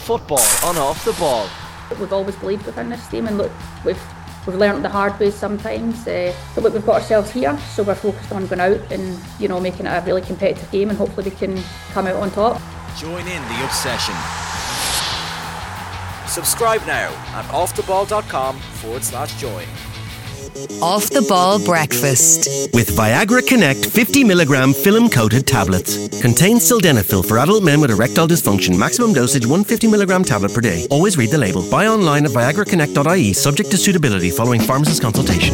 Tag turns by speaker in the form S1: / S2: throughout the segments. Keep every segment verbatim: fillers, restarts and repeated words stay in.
S1: football on Off the Ball.
S2: We've always believed within this team, and look, we've we've learnt the hard way sometimes. Uh, but look, we've got ourselves here, so we're focused on going out and, you know, making it a really competitive game, and hopefully we can come out on top.
S3: Join in the obsession. Subscribe now at offtheball.com forward slash join.
S4: Off the Ball Breakfast
S5: with Viagra Connect fifty milligram film coated tablets. Contains sildenafil for adult men with erectile dysfunction. Maximum dosage one hundred fifty milligram tablet per day. Always read the label. Buy online at viagra connect dot I E, subject to suitability, following pharmacist consultation.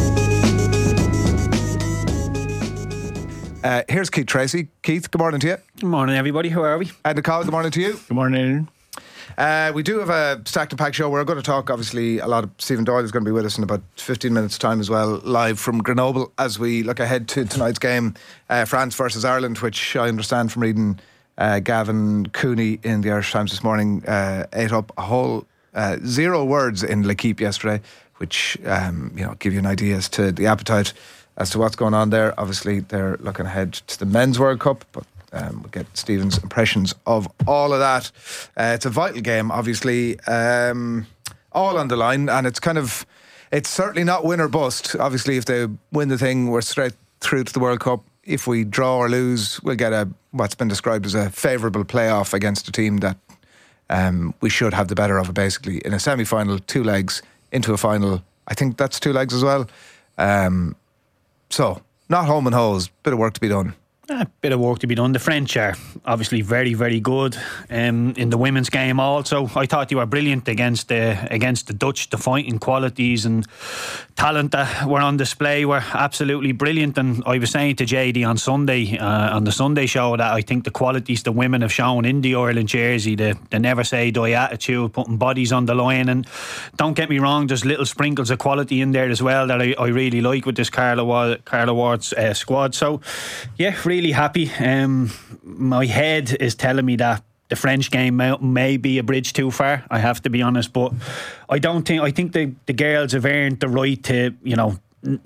S6: Uh, here's Keith Tracy. Keith, good morning to you.
S7: Good morning, everybody. How are we?
S6: And Nicole, good morning to you.
S7: Good morning.
S6: Uh, we do have a stacked and packed show. We're going to talk, obviously, a lot of Stephen Doyle is going to be with us in about fifteen minutes' time as well, live from Grenoble, as we look ahead to tonight's game, uh, France versus Ireland, which I understand from reading uh, Gavin Cooney in the Irish Times this morning, uh, ate up a whole uh, zero words in L'Équipe yesterday, which um, you know give you an idea as to the appetite as to what's going on there. Obviously, they're looking ahead to the Men's World Cup, but Um, we'll get Stephen's impressions of all of that. Uh, it's a vital game, obviously, um, all on the line, and it's kind of, it's certainly not win or bust. Obviously, if they win the thing, we're straight through to the World Cup. If we draw or lose, we'll get a what's been described as a favourable playoff against a team that um, we should have the better of, basically. In a semi-final, two legs into a final. I think that's two legs as well. Um, so, not home and hose, bit of work to be done.
S7: A bit of work to be done. The French are obviously very, very good um, in the women's game also. I thought they were brilliant against the, against the Dutch. The fighting qualities and talent that were on display were absolutely brilliant. And I was saying to J D on Sunday, uh, on the Sunday show, that I think the qualities the women have shown in the Ireland jersey, the, the never say die attitude, putting bodies on the line. And don't get me wrong, there's little sprinkles of quality in there as well that I, I really like with this Carla Ward, Carla Ward's uh, squad. So yeah, really Really happy. Um, my head is telling me that the French game may, may be a bridge too far, I have to be honest, but I don't think I think the, the girls have earned the right to, you know,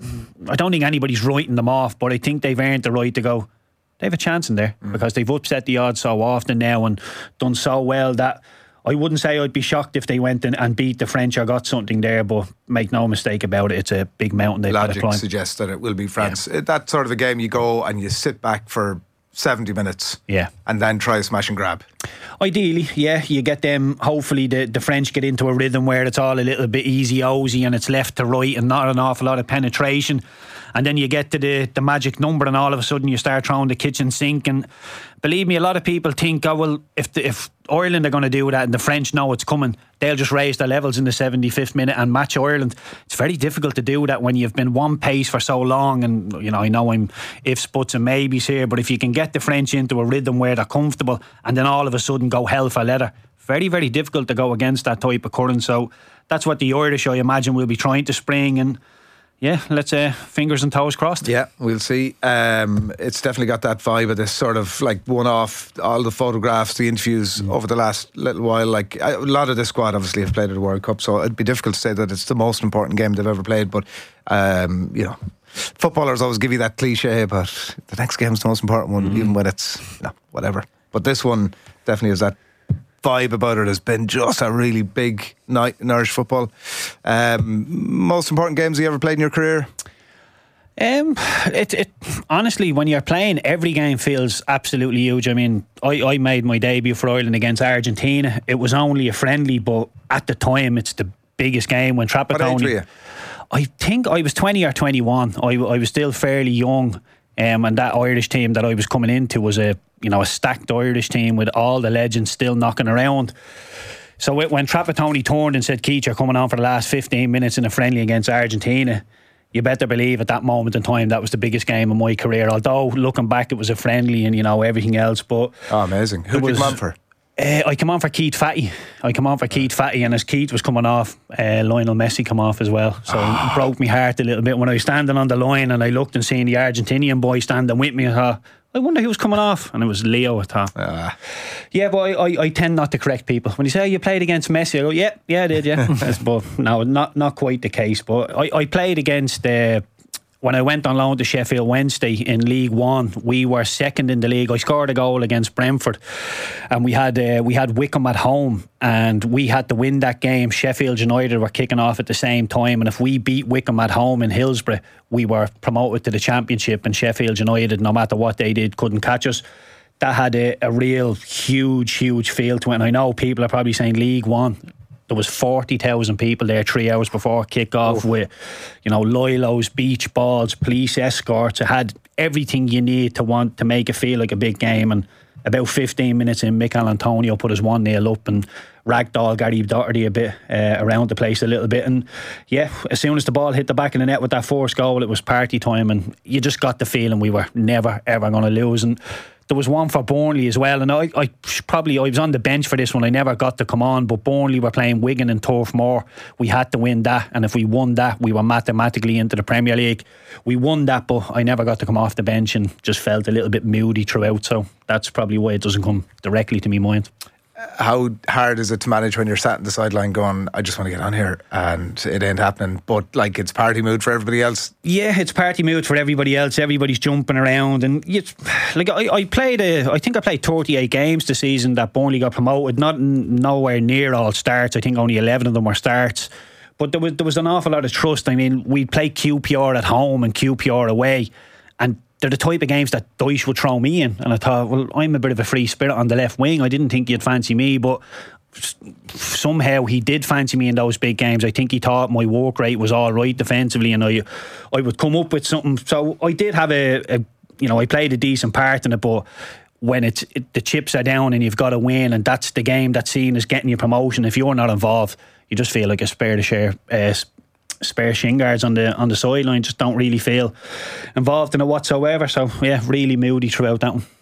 S7: I don't think anybody's writing them off, but I think they've earned the right to go, they have a chance in there, mm. because they've upset the odds so often now and done so well that I wouldn't say I'd be shocked if they went in and beat the French or got something there, but make no mistake about it, it's a big mountain they've got to climb.
S6: Logic suggests that it will be France.
S7: Yeah.
S6: That's sort of a game you go and you sit back for seventy minutes,
S7: yeah,
S6: and then try a smash and grab.
S7: Ideally, yeah, you get them, hopefully the, the French get into a rhythm where it's all a little bit easy-osy and it's left to right and not an awful lot of penetration. And then you get to the, the magic number and all of a sudden you start throwing the kitchen sink. And believe me, a lot of people think, oh well, if the, if Ireland are going to do that and the French know it's coming, they'll just raise their levels in the seventy-fifth minute and match Ireland. It's very difficult to do that when you've been one pace for so long. And you know, I know I'm ifs, buts and maybes here, but if you can get the French into a rhythm where they're comfortable and then all of a sudden go hell for leather, very, very difficult to go against that type of current. So that's what the Irish, I imagine, will be trying to spring. And yeah, let's uh, fingers and toes crossed.
S6: Yeah, we'll see. Um, it's definitely got that vibe of this sort of like one-off, all the photographs, the interviews mm. over the last little while. Like a lot of this squad obviously have played at the World Cup, so it'd be difficult to say that it's the most important game they've ever played. But um, you know, footballers always give you that cliche, but the next game's the most important one, mm. even when it's you know, whatever. But this one definitely has that vibe about it. Has been just a really big night in Irish football. Um, most important games you ever played in your career?
S7: Um, it, it honestly, when you're playing, every game feels absolutely huge. I mean, I, I made my debut for Ireland against Argentina. It was only a friendly, but at the time, it's the biggest game. When Trapattoni,
S6: what age were you?
S7: I think I was twenty or twenty-one. I, I was still fairly young. Um, and that Irish team that I was coming into was a you know a stacked Irish team with all the legends still knocking around. So it, when Trapattoni turned and said, Keith, you're coming on for the last fifteen minutes in a friendly against Argentina, you better believe at that moment in time that was the biggest game of my career. Although looking back it was a friendly and you know everything else. But
S6: oh, amazing. Who did you come on for?
S7: Uh, I came on for Keith Fatty. I came on for Keith Fatty, and as Keith was coming off, uh, Lionel Messi come off as well. So oh. it broke my heart a little bit when I was standing on the line and I looked and seen the Argentinian boy standing with me. I thought, I wonder who was coming off, and it was Leo. I thought, ah. yeah, but I, I, I tend not to correct people when you say oh, you played against Messi. I go, yeah, yeah, I did, yeah. But no, not not quite the case. But I, I played against. Uh, when I went on loan to Sheffield Wednesday in League One, we were second in the league. I scored a goal against Brentford, and we had uh, we had Wickham at home, and we had to win that game. Sheffield United were kicking off at the same time, and if we beat Wickham at home in Hillsborough, we were promoted to the Championship, and Sheffield United, no matter what they did, couldn't catch us. That had a, a real huge, huge feel to it. And I know people are probably saying League One. There was forty thousand people there three hours before kick-off, with, you know, Lilos, beach balls, police escorts. It had everything you need to want to make it feel like a big game. And about fifteen minutes in, Mikel Antonio put us one nil up and ragdoll Gary Doherty a bit uh, around the place a little bit. And yeah, as soon as the ball hit the back of the net with that first goal, it was party time, and you just got the feeling we were never ever going to lose. And there was one for Burnley as well, and I, I probably I was on the bench for this one. I never got to come on, but Burnley were playing Wigan and Turf Moor. We had to win that, and if we won that, we were mathematically into the Premier League. We won that, but I never got to come off the bench and just felt a little bit moody throughout. So that's probably why it doesn't come directly to my mind.
S6: How hard is it to manage when you're sat in the sideline going, I just want to get on here, and it ain't happening, but like it's party mood for everybody else?
S7: Yeah, it's party mood for everybody else. Everybody's jumping around, and it's like I, I played a, I think I played thirty-eight games this season that Burnley got promoted. Not nowhere near all starts. I think only eleven of them were starts. But there was there was an awful lot of trust. I mean, we played Q P R at home and Q P R away, and they're the type of games that Dyche would throw me in. And I thought, well, I'm a bit of a free spirit on the left wing. I didn't think he'd fancy me, but somehow he did fancy me in those big games. I think he thought my work rate was all right defensively, and I I would come up with something. So I did have a, a you know, I played a decent part in it, but when it's it, the chips are down and you've got to win, and that's the game that's seen as getting you promotion, if you're not involved, you just feel like a spare to share uh, spare shin guards on the on the sideline. Just don't really feel involved in it whatsoever. So yeah, really moody throughout that one.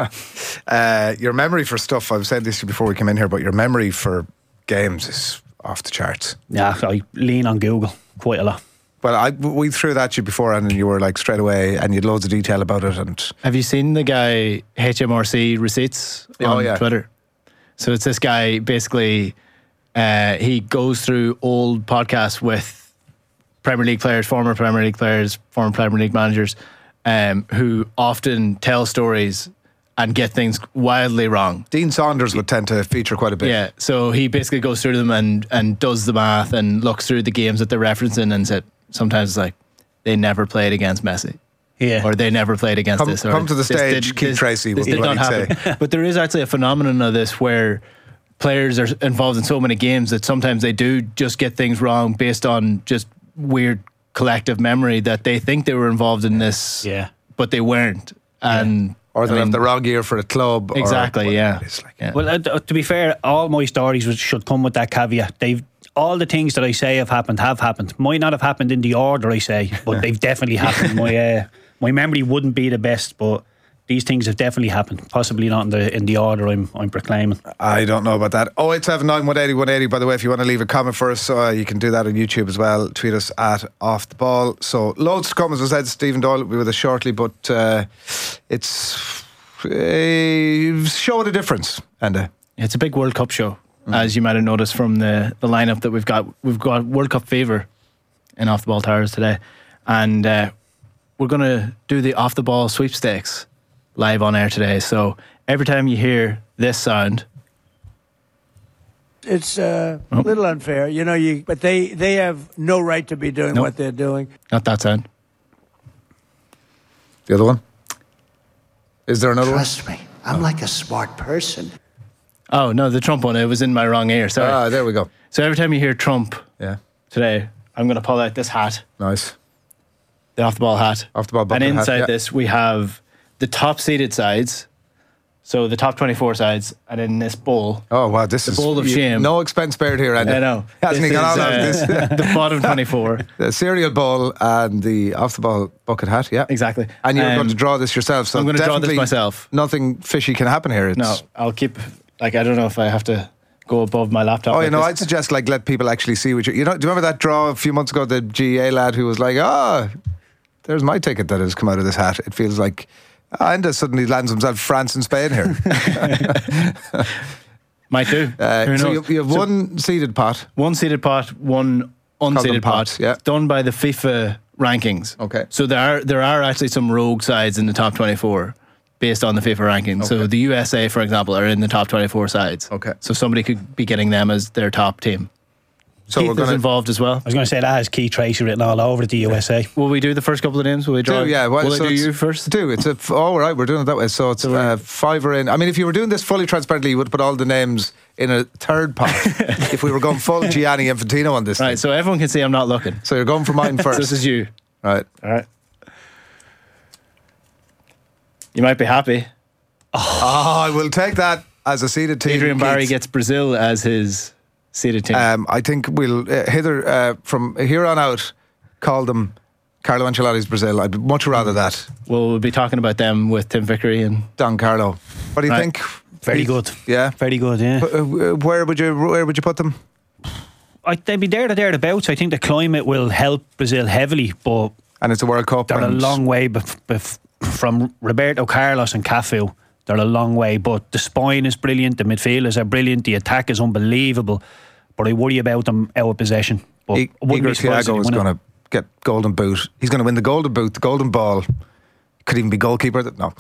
S6: uh, your memory for stuff, I've said this before we came in here, but your memory for games is off the charts.
S7: Yeah, I lean on Google quite a lot.
S6: Well, I, we threw that at you before, and you were like straight away, and you had loads of detail about it. And
S1: have you seen the guy H M R C Receipts on
S6: oh, yeah.
S1: Twitter? So it's this guy basically. Uh, he goes through old podcasts with Premier League players, former Premier League players, former Premier League managers, um, who often tell stories and get things wildly wrong.
S6: Dean Saunders would tend to feature quite a bit.
S1: Yeah, so he basically goes through them and, and does the math and looks through the games that they're referencing, and said sometimes it's like they never played against Messi.
S7: Yeah.
S1: Or they never played against
S6: come,
S1: this. Or
S6: come to the stage,
S1: did,
S6: Keith
S1: this,
S6: Tracy
S1: this
S6: would
S1: did
S6: what
S1: not
S6: he'd
S1: happen.
S6: say.
S1: But there is actually a phenomenon of this where players are involved in so many games that sometimes they do just get things wrong based on just weird collective memory, that they think they were involved in this,
S7: yeah,
S1: but they weren't. And
S6: yeah. Or they
S1: I mean,
S6: have the wrong year for a club.
S1: Exactly,
S6: or,
S1: yeah.
S6: Like,
S1: yeah.
S7: Well, uh, to be fair, all my stories should come with that caveat. They've all the things that I say have happened have happened. Might not have happened in the order I say, but they've definitely happened. My uh, my memory wouldn't be the best, but these things have definitely happened. Possibly not in the in the order I'm I'm proclaiming.
S6: I don't know about that. oh eight seven nine, one eight oh, one eight oh. By the way, if you want to leave a comment for us, uh, you can do that on YouTube as well. Tweet us at Off the Ball. So loads to come, as I said. Stephen Doyle will be with us shortly, but uh, it's uh, showing a difference. And uh,
S1: it's a big World Cup show, mm. as you might have noticed from the the lineup that we've got. We've got World Cup fever in Off the Ball Towers today, and uh, we're going to do the Off the Ball sweepstakes live on air today. So every time you hear this sound,
S8: it's uh, oh. a little unfair, you know. You but they they have no right to be doing nope. what they're doing.
S1: Not that sound.
S6: The other one. Is there another
S9: Trust
S6: one?
S9: me, I'm oh. like a smart person.
S1: Oh no, the Trump one. It was in my wrong ear. Sorry.
S6: Ah, there we go.
S1: So every time you hear Trump,
S6: yeah,
S1: today I'm going to pull out this hat.
S6: Nice.
S1: The Off the Ball hat.
S6: Off the Ball bucket
S1: And inside
S6: hat, yeah.
S1: this we have the top seeded sides, so the top twenty-four sides, and in this bowl.
S6: Oh wow, this
S1: the
S6: is
S1: bowl of shame.
S6: No expense spared here, Andy.
S1: I know.
S6: Hasn't he got all
S1: uh,
S6: of this?
S1: The bottom twenty-four.
S6: The cereal bowl and the Off the Ball bucket hat. Yeah,
S1: exactly.
S6: And you're
S1: um,
S6: going to draw this yourself. So
S1: I'm going to draw this myself.
S6: Nothing fishy can happen here. It's
S1: no, I'll keep. Like I don't know if I have to go above my laptop.
S6: Oh,
S1: like
S6: you know,
S1: this.
S6: I'd suggest like let people actually see what you. You know, do you remember that draw a few months ago? The G A A lad who was like, "Ah, oh, there's my ticket that has come out of this hat." It feels like. And uh, suddenly lands himself France and Spain here.
S1: Might do.
S6: Uh,
S1: Who
S6: so
S1: knows?
S6: you, you have
S1: so
S6: one seeded pot.
S1: One seeded pot, one unseeded pot.
S6: pots, yeah.
S1: Done by the FIFA rankings.
S6: Okay.
S1: So there are there are actually some rogue sides in the top twenty-four based on the FIFA rankings. So
S6: Okay.
S1: the U S A, for example, are in the top twenty-four sides.
S6: Okay.
S1: So somebody could be getting them as their top team.
S6: So
S1: Keith
S6: we're
S1: is
S6: going to
S1: involved as well.
S7: I was going to say that has Keith Tracy written all over it, the U S A.
S1: Will we do the first couple of names? Will we draw?
S6: do, yeah. Well,
S1: Will
S6: so
S1: I do
S6: it's-
S1: you first?
S6: Do it's a f- oh right, we're doing it that way. So it's
S1: So we're-
S6: uh, five are in. I mean, if you were doing this fully transparently, you would put all the names in a third pot. If we were going full Gianni Infantino on this,
S1: Right.
S6: thing.
S1: So everyone can see I'm not looking.
S6: So you're going for mine
S1: So
S6: first.
S1: this is you.
S6: Right.
S1: All right. You might be happy.
S6: Oh, I will take that as a seeded team.
S1: Adrian Barry
S6: Keith.
S1: gets Brazil as his seeded team.
S6: Um, I think we'll uh, hither uh, from here on out call them Carlo Ancelotti's Brazil. I'd much rather that.
S1: Well, we'll be talking about them with Tim Vickery and
S6: Don Carlo. What do you
S1: Right.
S6: think?
S7: Very
S6: Keith?
S7: good.
S6: Yeah.
S7: Very good, yeah.
S6: Uh, where would you Where would you put them?
S7: I, they'd be there to thereabouts. I think the climate will help Brazil heavily, but
S6: And it's a World Cup.
S7: they're a
S6: and
S7: long way bef- bef- from Roberto Carlos and Cafu. They're a long way, but the spine is brilliant, the midfielders are brilliant, the attack is unbelievable. But I worry about them out of possession. But
S6: I-
S7: I wouldn't
S6: Igor
S7: be surprised if
S6: Thiago
S7: they
S6: is
S7: win it.
S6: going to get Golden Boot. He's going to win the Golden Boot, the Golden Ball. Could even be goalkeeper. No.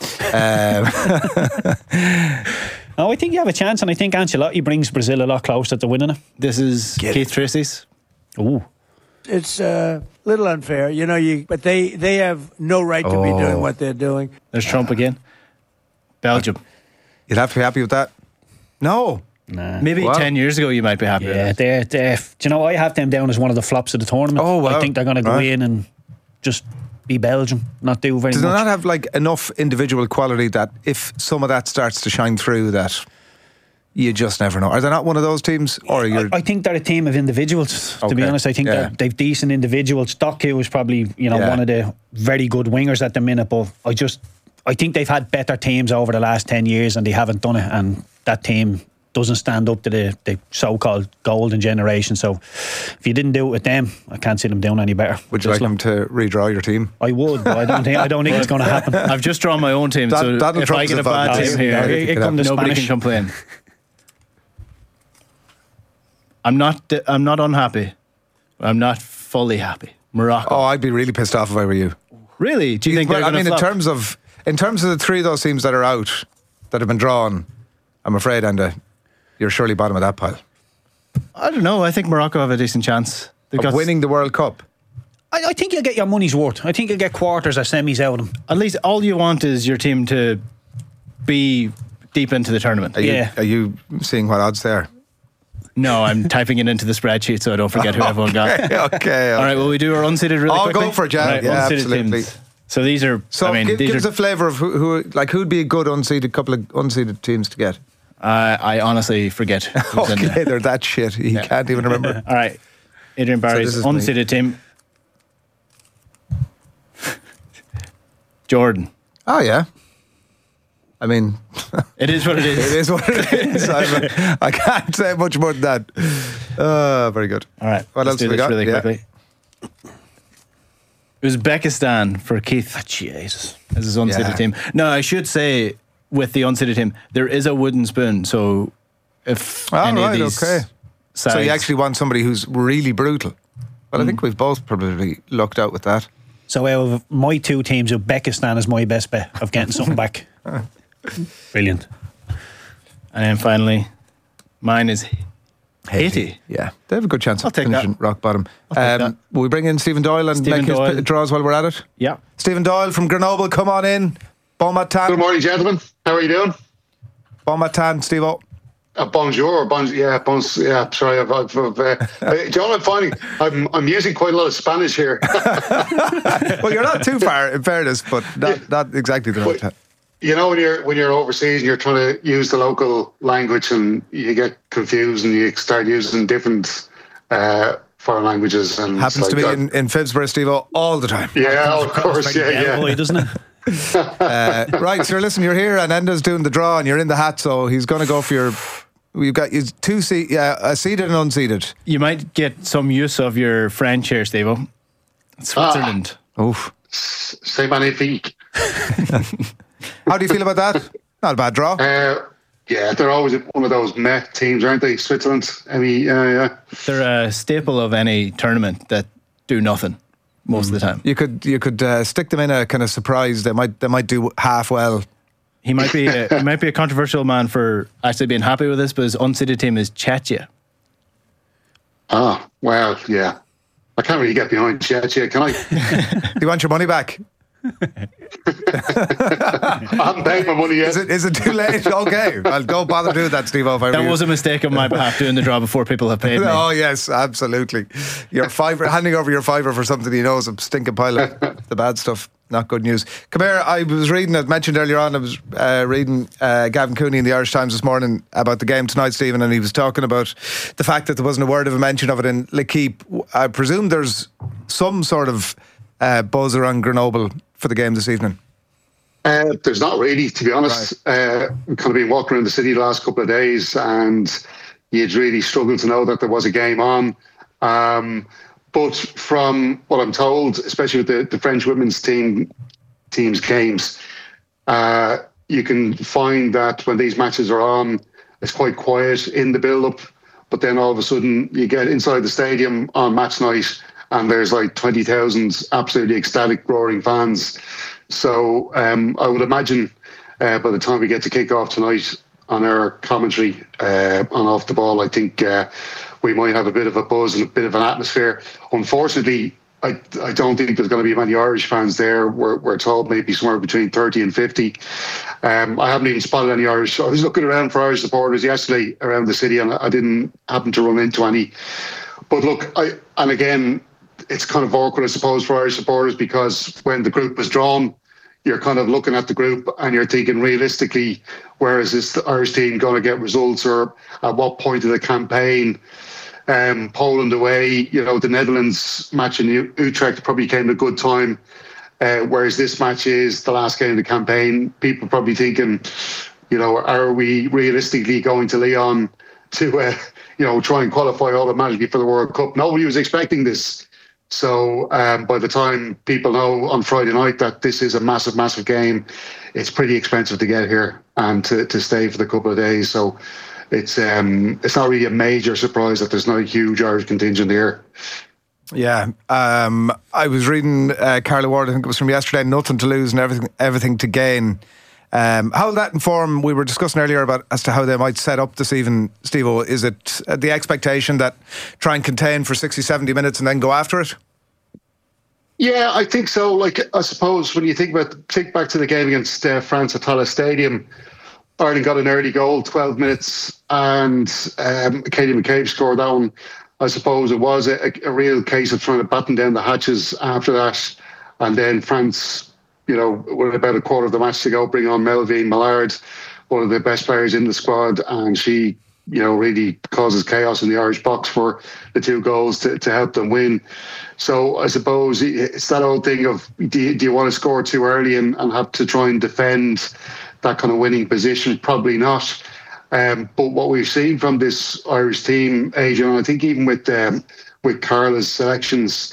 S6: Um,
S7: No, I think you have a chance, and I think Ancelotti brings Brazil a lot closer to winning it.
S1: this is
S6: Get
S1: Keith
S6: it.
S1: Tracy's.
S7: Ooh.
S8: It's a little unfair, you know. You but they they have no right to be
S6: Oh.
S8: doing what they're doing.
S1: There's Trump again. Belgium.
S6: you'd have to be happy with that. No.
S7: Nah.
S1: Maybe
S6: Wow.
S1: ten years ago you might be happy
S7: Yeah,
S1: with it.
S7: they're, they're, do you know, I have them down as one of the flops of the tournament.
S6: Oh, wow.
S7: I think they're going to go
S6: Right.
S7: in and just be Belgium, not do very
S6: Does it
S7: much.
S6: not have like enough individual quality that if some of that starts to shine through, that you just never know? Are they not one of those teams, or you're?
S7: I, I think they're a team of individuals, to be
S6: Okay.
S7: honest. I think
S6: Yeah.
S7: they're, they've decent individuals. Doku is probably, you know,
S6: Yeah.
S7: one of the very good wingers at the minute, but I just I think they've had better teams over the last ten years and they haven't done it, and that team doesn't stand up to the, the so-called golden generation. So if you didn't do it with them, I can't see them doing any better.
S6: Would you
S7: Just
S6: like them to redraw your team?
S7: I would, but I don't think I don't think it's going to happen.
S1: I've just drawn my own team,
S6: That-
S1: so
S6: that'll
S1: if
S6: trump
S1: I get a
S6: us
S1: bad
S6: advantage.
S1: team here,
S6: Yeah,
S7: it, it
S6: could
S7: come to
S1: nobody
S7: Spanish.
S1: can complain. I'm not. I'm not unhappy. I'm not fully happy. Morocco.
S6: Oh, I'd be really pissed off if I were you.
S1: Really? Do you think
S6: Well,
S1: they're
S6: I
S1: going
S6: mean,
S1: to
S6: in terms of in terms of the three of those teams that are out that have been drawn, I'm afraid, Enda, you're surely bottom of that pile
S1: I don't know. I think Morocco have a decent chance. They've
S6: of
S1: got
S6: winning the World Cup.
S7: I, I think you'll get your money's worth. I think you'll get quarters or semis out of them.
S1: At least all you want is your team to be deep into the tournament.
S6: Are you,
S7: Yeah.
S6: are you seeing what odds there?
S1: No, I'm typing it into the spreadsheet so I don't forget who everyone got.
S6: okay, okay.
S1: All right, well, we do our unseeded really
S6: I'll
S1: quickly.
S6: go for it, yeah.
S1: Right,
S6: Yeah,
S1: unseeded
S6: absolutely.
S1: teams. So these are,
S6: So
S1: I mean,
S6: give,
S1: these
S6: give us
S1: are,
S6: a flavour of who, who, like, who'd be a good unseeded couple of unseeded teams to get.
S1: uh, I honestly forget who's in
S6: Okay,
S1: there.
S6: they're that shit. He
S1: Yeah.
S6: can't even remember.
S1: All right, Adrian Barry's
S6: this is me.
S1: unseeded team. Jordan.
S6: Oh yeah. I mean,
S1: It is what it is.
S6: it is what it is. I'm, I can't say much more than that. Uh, very good.
S1: All right,
S6: What
S1: let's
S6: else
S1: do
S6: we
S1: this
S6: got?
S1: really
S6: Yeah.
S1: quickly. Uzbekistan for Keith
S7: Jesus.
S1: as his unseeded
S6: Yeah.
S1: team. No, I should say with the unseeded team, there is a wooden spoon. So if
S6: Oh,
S1: any
S6: right,
S1: of these
S6: okay.
S1: sides,
S6: So you actually want somebody who's really brutal. Well, I think we've both probably lucked out with that.
S7: So out of my two teams, Uzbekistan is my best bet of getting something back. Brilliant.
S1: and then finally, mine is Haiti.
S6: Yeah, they have a good chance
S1: I'll
S6: of
S1: take
S6: finishing
S1: that.
S6: rock bottom.
S1: take that.
S6: Um, will we bring in Stephen Doyle and
S1: Stephen
S6: make his
S1: Doyle.
S6: p- draws while we're at it?
S1: Yeah.
S6: Stephen Doyle from Grenoble, come on in. Bon
S10: Good
S6: matin.
S10: morning, gentlemen. How are you doing?
S6: Bon matin, Steve-O.
S10: Uh, bonjour, bon, yeah, bons, yeah. Sorry, I've, I've, I've uh, uh, John. I'm finding I'm I'm using quite a lot of Spanish here.
S6: Well, you're not too far, in fairness, but not, not exactly the right
S10: But-
S6: time.
S10: You know, when you're when you're overseas and you're trying to use the local language and you get confused and you start using different uh, foreign languages and
S6: Happens
S10: it's
S6: to be
S10: like
S6: in, in Phibsborough, Steve-O, all the time.
S10: that. Yeah, of course, yeah,
S7: Yeah,
S10: yeah.
S7: boy, doesn't it?
S6: Uh, right, so listen, you're here and Enda's doing the draw and you're in the hat, so he's going to go for your... We've got you two seat, yeah, a seated and unseated.
S1: You might get some use of your French here, Steve-O. Switzerland.
S6: Oof.
S10: C'est magnifique.
S6: How do you feel about that? Not a bad draw.
S10: Uh, Yeah, they're always one of those meh teams, aren't they? Switzerland. I mean, yeah, yeah.
S1: They're a staple of any tournament that do nothing most mm. of the time.
S6: You could you could uh, stick them in a kind of surprise. They might they might do half well.
S1: He might be a, he might be a controversial man for actually being happy with this, but his unseeded team is Czechia.
S10: Ah, well, yeah. I can't really get behind Czechia, can I?
S6: Do you want your money back?
S10: I haven't paid my money yet.
S6: Is it, is it too late? Okay, well, don't bother doing that, Steve.
S1: That was a mistake on my behalf, doing the draw before people have paid me.
S6: Oh yes, absolutely. Your fiver, handing over your fiver for something you know is a stinking pile of the bad stuff. Not good news. Come here, I was reading, as mentioned earlier on, I was uh, reading uh, Gavin Cooney in the Irish Times this morning about the game tonight, Stephen, and he was talking about the fact that there wasn't a word of a mention of it in L'Équipe. I presume there's some sort of uh, buzz around Grenoble for the game this evening.
S10: Uh, there's not really, to be honest. Right. Uh, I've kind of been walking around the city the last couple of days, and you'd really struggled to know that there was a game on. Um, but from what I'm told, especially with the, the French women's team team's games, uh, you can find that when these matches are on, it's quite quiet in the build-up. But then all of a sudden, you get inside the stadium on match night, and there's like twenty thousand absolutely ecstatic, roaring fans. So um, I would imagine uh, by the time we get to kick off tonight on our commentary uh, on Off the Ball, I think uh, we might have a bit of a buzz and a bit of an atmosphere. Unfortunately, I, I don't think there's going to be many Irish fans there. We're, we're told maybe somewhere between thirty and fifty. Um, I haven't even spotted any Irish. I was looking around for Irish supporters yesterday around the city, and I didn't happen to run into any. But look, I and again, it's kind of awkward, I suppose, for Irish supporters, because when the group was drawn, you're kind of looking at the group and you're thinking realistically, where is this Irish team going to get results, or at what point of the campaign? Um, Poland away, you know, the Netherlands match in Utrecht probably came at a good time, uh, whereas this match is the last game of the campaign. People probably thinking, you know, are we realistically going to Lyon to, uh, you know, try and qualify automatically for the World Cup? Nobody was expecting this. So um, by the time people know on Friday night that this is a massive, massive game, it's pretty expensive to get here and to, to stay for the couple of days. So it's um, it's not really a major surprise that there's not a huge Irish contingent here.
S6: Yeah, um, I was reading uh, Carla Ward, I think it was from yesterday, nothing to lose and everything everything to gain. Um, how will that inform, we were discussing earlier about as to how they might set up this evening, Steve-O. Is it uh, the expectation that try and contain for sixty, seventy minutes and then go after it?
S10: Yeah, I think so. Like, I suppose when you think about, think back to the game against uh, France at Tallaght Stadium, Ireland got an early goal, twelve minutes, and um, Katie McCabe scored that one. I suppose it was a, a real case of trying to batten down the hatches after that. And then France, you know, with about a quarter of the match to go, bring on Melvine Millard, one of the best players in the squad, and she, you know, really causes chaos in the Irish box for the two goals to, to help them win. So I suppose it's that old thing of, do you, do you want to score too early and, and have to try and defend that kind of winning position? Probably not. Um, but what we've seen from this Irish team, Adrian, I think even with um, with Carla's selections,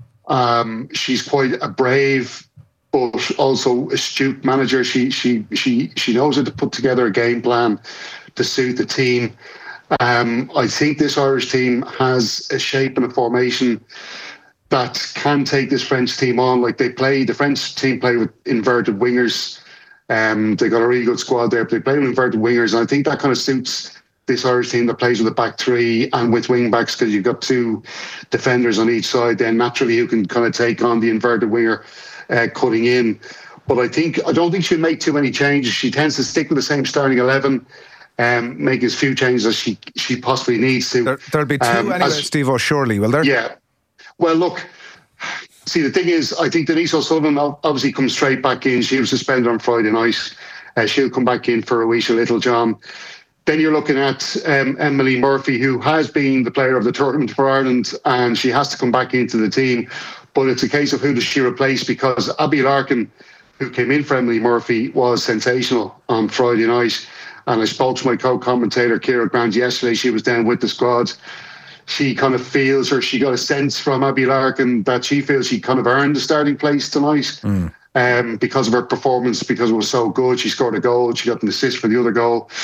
S10: um, she's quite a brave but also astute manager. She she she she knows how to put together a game plan to suit the team. Um, I think this Irish team has a shape and a formation that can take this French team on. Like they play, the French team play with inverted wingers. Um, they got a really good squad there, but they play with inverted wingers, and I think that kind of suits this Irish team that plays with a back three and with wing backs, because you've got two defenders on each side then naturally who can kind of take on the inverted winger uh, cutting in. But I think I don't think she'll make too many changes. She tends to stick with the same starting eleven, um, make as few changes as she she possibly needs to.
S6: There, there'll be two um, anyway, as, Steve-O, surely, will there?
S10: Yeah. Well, look. See, the thing is, I think Denise O'Sullivan obviously comes straight back in. She was suspended on Friday night. Uh, she'll come back in for Aoisha Littlejohn. Then you're looking at um, Emily Murphy, who has been the player of the tournament for Ireland, and she has to come back into the team. But it's a case of who does she replace, because Abby Larkin, who came in for Emily Murphy, was sensational on Friday night. And I spoke to my co-commentator, Ciara Grant, yesterday. She was down with the squad. She kind of feels, or she got a sense from Abby Larkin that she feels she kind of earned the starting place tonight mm. um, because of her performance, because it was so good. She scored a goal, she got an assist for the other goal.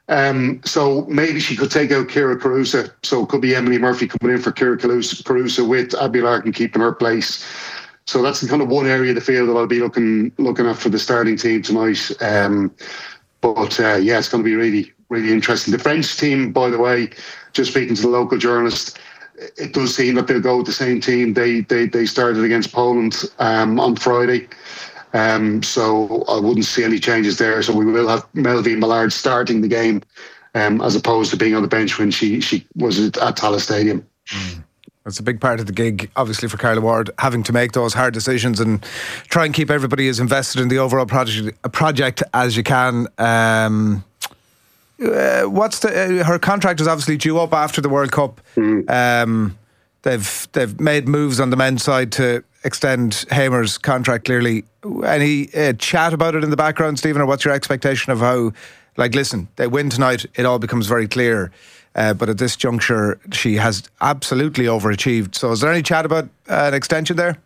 S10: Um, so maybe she could take out Kira Carusa. So it could be Emily Murphy coming in for Kira Carusa with Abby Larkin keeping her place. So that's the kind of one area of the field that I'll be looking looking at for the starting team tonight. Um, but uh, yeah, it's going to be really, really interesting. The French team, by the way, just speaking to the local journalist, it does seem that they'll go with the same team. They they they started against Poland um, on Friday. Um, so I wouldn't see any changes there. So we will have Melvie Millard starting the game um, as opposed to being on the bench when she, she was at Tallaght Stadium.
S6: Mm. That's a big part of the gig, obviously, for Carla Ward, having to make those hard decisions and try and keep everybody as invested in the overall project, project as you can. Um, uh, what's the, uh, her contract is obviously due up after the World Cup.
S10: Mm.
S6: Um, they've they've made moves on the men's side to extend Hamer's contract, clearly. Any uh, chat about it in the background, Stephen, or what's your expectation of how, like, listen, they win tonight, it all becomes very clear. Uh, but at this juncture, she has absolutely overachieved. So is there any chat about uh, an extension there?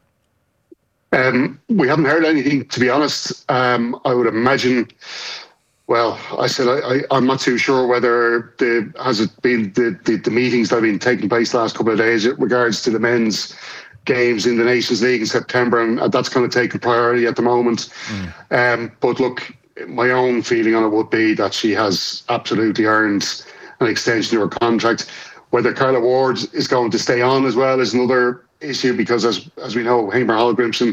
S10: Um, we haven't heard anything, to be honest. Um, I would imagine, well, I said I, I, I'm not too sure whether the has it been the, the, the meetings that have been taking place the last couple of days with regards to the men's games in the Nations League in September, and that's kind of taken priority at the moment. Mm. Um, but look, my own feeling on it would be that she has absolutely earned an extension to her contract. Whether Carla Ward is going to stay on as well is another issue, because as as we know, Hamer Hallgrimsson,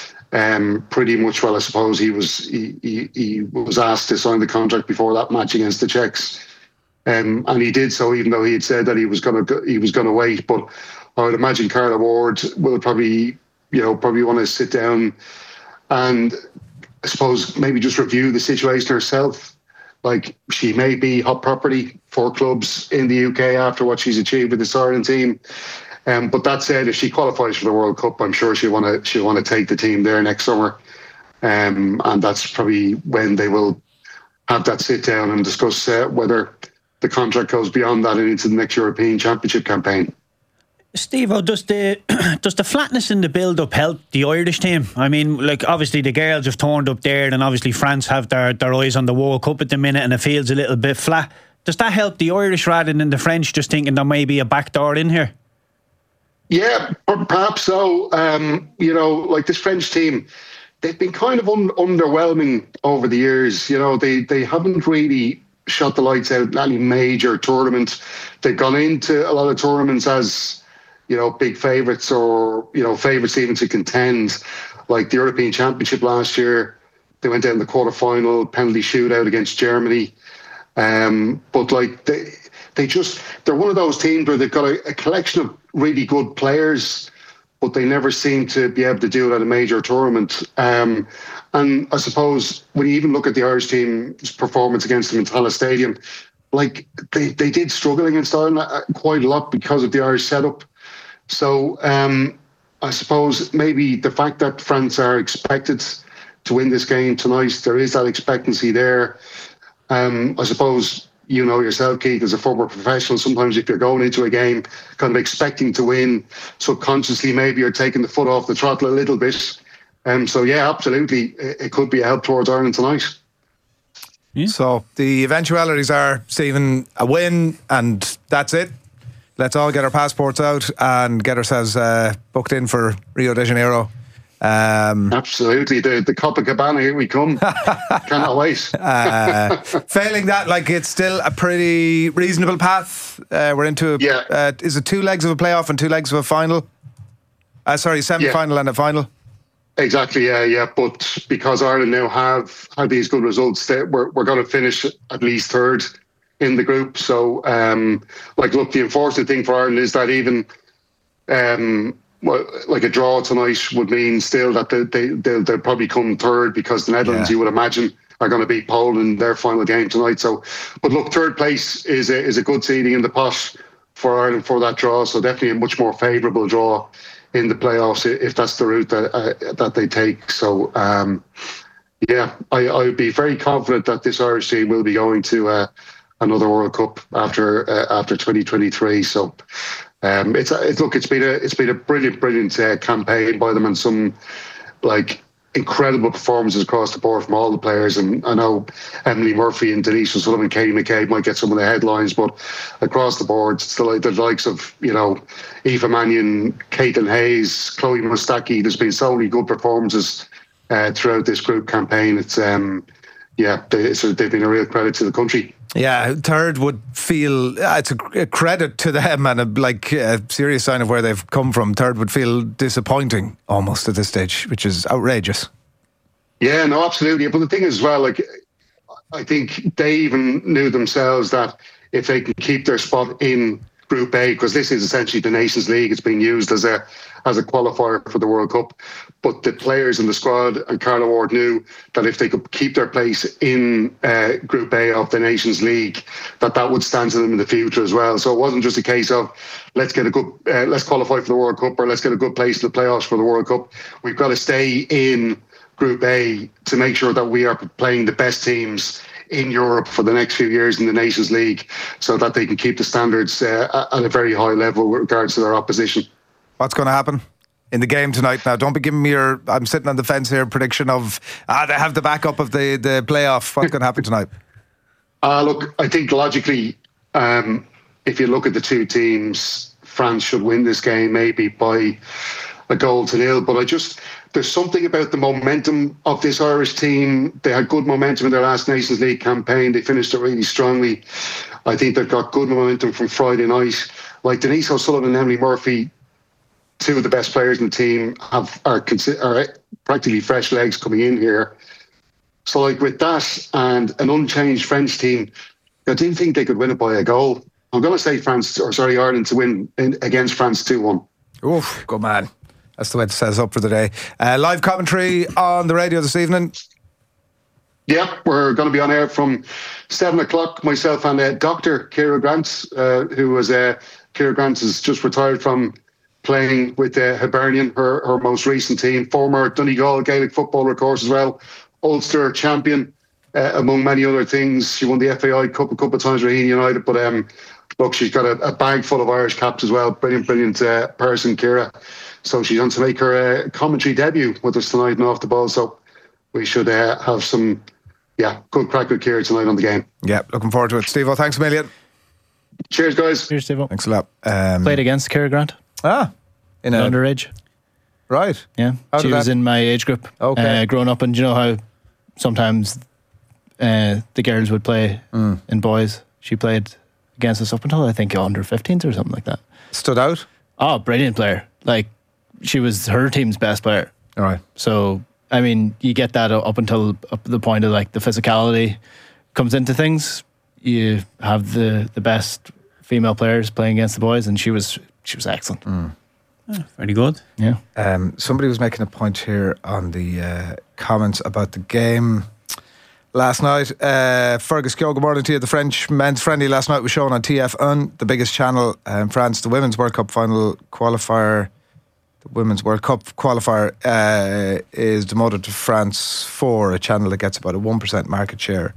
S10: um, pretty much, well, I suppose he was he, he, he was asked to sign the contract before that match against the Czechs, um, and he did so, even though he had said that he was going to he was going to wait. But I would imagine Carla Ward will probably, you know, probably want to sit down and, I suppose, maybe just review the situation herself. Like, she may be hot property for clubs in the U K after what she's achieved with the Ireland team. Um, but that said, if she qualifies for the World Cup, I'm sure she'll want to she'll want to take the team there next summer. Um, and that's probably when they will have that sit down and discuss uh, whether the contract goes beyond that and into the next European Championship campaign.
S7: Steve, oh, does the does the flatness in the build-up help the Irish team? I mean, like, obviously the girls have turned up there, and obviously France have their, their eyes on the World Cup at the minute, and it feels a little bit flat. Does that help the Irish rather than the French just thinking there may be a backdoor in here?
S10: Yeah, perhaps so. Um, you know, like this French team, they've been kind of un- underwhelming over the years. You know, they, they haven't really shot the lights out in any major tournament. They've gone into a lot of tournaments as, you know, big favourites, or, you know, favourites even to contend. Like the European Championship last year, they went down the quarter-final, penalty shootout against Germany. Um, but like they, they just, they're one of those teams where they've got a, a collection of really good players, but they never seem to be able to do it at a major tournament. Um, and I suppose when you even look at the Irish team's performance against them in Tallaght Stadium, like they, they did struggle against Ireland quite a lot because of the Irish setup. So um, I suppose maybe the fact that France are expected to win this game tonight, there is that expectancy there. Um, I suppose, you know yourself, Keith, as a former professional, sometimes if you're going into a game kind of expecting to win, subconsciously maybe you're taking the foot off the throttle a little bit. Um, so yeah, absolutely, it, it could be a help towards Ireland tonight.
S6: Yeah. So the eventualities are, Stephen, a win and that's it. Let's all get our passports out and get ourselves uh, booked in for Rio de Janeiro. Um,
S10: Absolutely. The, the Copacabana, here we come. Cannot wait.
S6: uh, failing that, like, it's still a pretty reasonable path. Uh, we're into, a,
S10: yeah.
S6: uh, is it two legs of a playoff and two legs of a final? Uh, sorry, semi-final yeah. and a final?
S10: Exactly, yeah, yeah. But because Ireland now have had these good results, we're, we're going to finish at least third in the group. So, um, like, look, the unfortunate thing for Ireland is that even um, well, like a draw tonight would mean still that they, they, they'll, they'll probably come third, because the Netherlands, yeah. you would imagine, are going to beat Poland in their final game tonight. So, but look, third place is a, is a good seeding in the pot for Ireland for that draw. So definitely a much more favourable draw in the playoffs if that's the route that uh, that they take. So, um, yeah, I, I would be very confident that this Irish team will be going to uh, another World Cup after uh, after twenty twenty-three. So, um, it's, it's look, it's been a it's been a brilliant, brilliant uh, campaign by them, and some like incredible performances across the board from all the players. And I know Emily Murphy and Denise O'Sullivan, Katie McCabe might get some of the headlines, but across the board, it's the, the likes of, you know, Aoife Mannion, Caitlin Hayes, Chloe Mustaki. There's been so many good performances uh, throughout this group campaign. It's, um, yeah, they, so they've been a real credit to the country.
S6: Yeah, third would feel uh, it's a, a credit to them and a, like a serious sign of where they've come from. Third would feel disappointing almost at this stage, which is outrageous.
S10: Yeah, no, absolutely. But the thing is, as well, like I think they even knew themselves that if they can keep their spot in Group A, because this is essentially the Nations League, it's being used as a as a qualifier for the World Cup. But the players in the squad and Carla Ward knew that if they could keep their place in uh, Group A of the Nations League, that that would stand to them in the future as well. So it wasn't just a case of let's get a good, uh, let's qualify for the World Cup or let's get a good place in the playoffs for the World Cup. We've got to stay in Group A to make sure that we are playing the best teams in Europe for the next few years in the Nations League, so that they can keep the standards uh, at a very high level with regards to their opposition.
S6: What's going to happen in the game tonight? Now, don't be giving me your, I'm sitting on the fence here, prediction of, ah, they have the backup of the, the playoff. What's going to happen tonight?
S10: Uh, look, I think logically, um, if you look at the two teams, France should win this game maybe by a goal to nil. But I just, there's something about the momentum of this Irish team. They had good momentum in their last Nations League campaign. They finished it really strongly. I think they've got good momentum from Friday night. Like Denise O'Sullivan and Emily Murphy, two of the best players in the team, have are, consi- are practically fresh legs coming in here. So like with that and an unchanged French team, I didn't think they could win it by a goal. I'm going to say France, or sorry, Ireland to win in, against France two one.
S6: Oof, good man. That's the way to set us up for the day. Uh, live commentary on the radio this evening.
S10: Yeah, we're going to be on air from seven o'clock. Myself and uh, Doctor Ciara Grant, uh, who was uh, Ciara Grant has just retired from playing with uh, Hibernian, her, her most recent team. Former Donegal Gaelic footballer, of course, as well. Ulster champion, uh, among many other things. She won the F A I Cup a couple of times with Raheen United. But um, look, she's got a, a bag full of Irish caps as well. Brilliant, brilliant uh, person, Ciara. So she's on to make her uh, commentary debut with us tonight and Off the Ball. So we should uh, have some, yeah, good crack with Ciara tonight on the game.
S6: Yeah, looking forward to it. Steve-O, thanks a million.
S10: Cheers, guys.
S1: Cheers, Steve-O.
S6: Thanks a lot. Um,
S1: Played against Ciara Grant.
S6: Ah, in a,
S1: underage.
S6: Right.
S1: Yeah,
S6: How
S1: she
S6: did
S1: was
S6: that?
S1: in my age group.
S6: Okay.
S1: Uh, growing up, and you know how sometimes uh, the girls would play
S6: Mm.
S1: in boys. She played against us up until I think under fifteens or something like that.
S6: Stood out?
S1: Oh, brilliant player. Like, she was her team's best player.
S6: All right.
S1: So, I mean, you get that up until up to the point of like the physicality comes into things. You have the, the best female players playing against the boys, and she was she was excellent.
S6: Mm.
S7: Oh, very good.
S1: Yeah.
S6: Um, somebody was making a point here on the uh, comments about the game last night. Uh, Fergus Kyo, good morning to you. The French men's friendly last night was shown on T F one, the biggest channel in France. The Women's World Cup final qualifier, the Women's World Cup qualifier uh, is demoted to France four, a channel that gets about a one percent market share,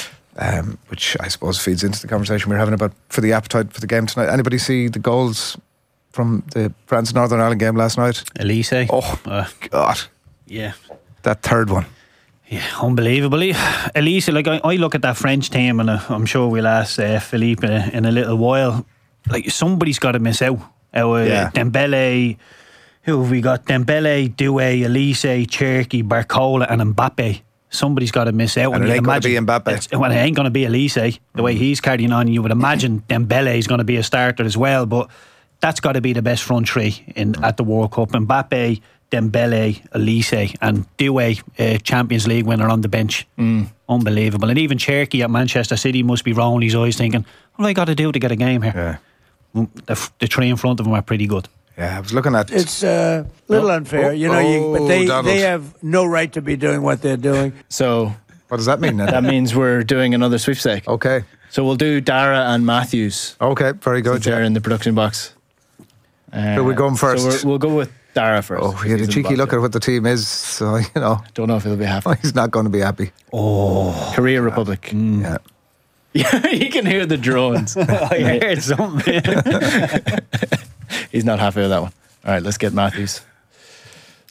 S6: um, which I suppose feeds into the conversation we're having about for the appetite for the game tonight. Anybody see the goals from the France Northern Ireland game last night?
S7: Elise.
S6: Oh,
S7: uh,
S6: God.
S7: Yeah.
S6: That third one.
S7: Yeah, unbelievably. Elise, like I, I look at that French team, and uh, I'm sure we'll ask uh, Philippe in a, in a little while. Like, somebody's got to miss out. Our
S6: Yeah.
S7: Dembele, who have we got? Dembele, Doué, Elise, Cherki, Barcola, and Mbappe. Somebody's got to miss out.
S6: And it
S7: you'd
S6: ain't going to be
S7: imagine-
S6: Mbappe.
S7: It's- Well, it ain't going to be Elise. The way he's carrying on, you would imagine Dembele is going to be a starter as well. But that's got to be the best front three in at the World Cup. Mbappe, Dembele, Elise, and Doué, uh, Champions League winner on the bench.
S1: Mm.
S7: Unbelievable. And even Cherki at Manchester City must be rolling his eyes thinking, what have I got to do to get a game here?
S6: Yeah.
S7: The, the three in front of him are pretty good.
S6: Yeah, I was looking at
S8: It's a little
S6: Oh,
S8: unfair,
S6: oh,
S8: you know. You, but
S6: oh,
S8: they
S6: Donald.
S8: they have no right to be doing what they're doing.
S1: So
S6: what does that mean then?
S1: that means we're doing another sweepstake.
S6: Okay.
S1: So we'll do Dara and Matthews.
S6: Okay, very good.
S1: They're in the production box. Uh,
S6: Who are we going first?
S1: So we're, we'll go with Dara first.
S6: Oh, he had a
S1: He's in the
S6: cheeky
S1: box,
S6: look
S1: yeah.
S6: at what the team is, so, you know.
S1: Don't know if he'll be happy.
S6: He's not going to be happy.
S7: Oh.
S1: Korea Republic.
S6: Yeah.
S1: Yeah, you can hear the drones.
S7: I heard something.
S1: He's not happy with that one. All right, let's get Matthews.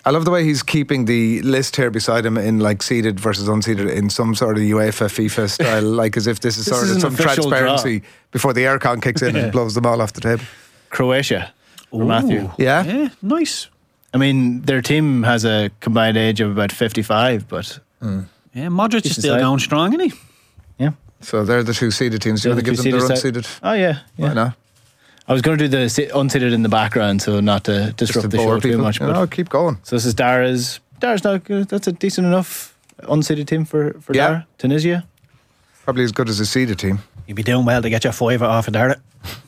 S6: I love the way he's keeping the list here beside him in like seeded versus unseeded in some sort of UEFA, FIFA style, like as if this is
S1: This
S6: sort
S1: is
S6: of
S1: an
S6: some
S1: official
S6: transparency before the aircon kicks in
S1: Yeah.
S6: and blows them all off the table.
S1: Croatia for Matthew.
S6: Yeah?
S7: Yeah, nice.
S1: I mean, their team has a combined age of about fifty-five, but
S7: Yeah, Modric is
S1: Decent
S7: still
S1: side.
S7: going strong, isn't he?
S1: yeah.
S6: So they're the two seeded teams. Do you
S1: They're
S6: want to
S1: the
S6: give them
S1: two
S6: their
S1: seeded
S6: unseeded?
S1: Oh yeah, yeah.
S6: Why not?
S1: I was going to do the se- unseeded in the background, so not to
S6: Just
S1: disrupt
S6: to
S1: the
S6: bore
S1: show too
S6: people.
S1: much. But
S6: No, keep going.
S1: so this is Dara's. Dara's not good. That's a decent enough unseeded team for for
S6: Yeah.
S1: Dara. Tunisia.
S6: Probably as good as a seeded team.
S7: You'd be doing well to get your five off of there.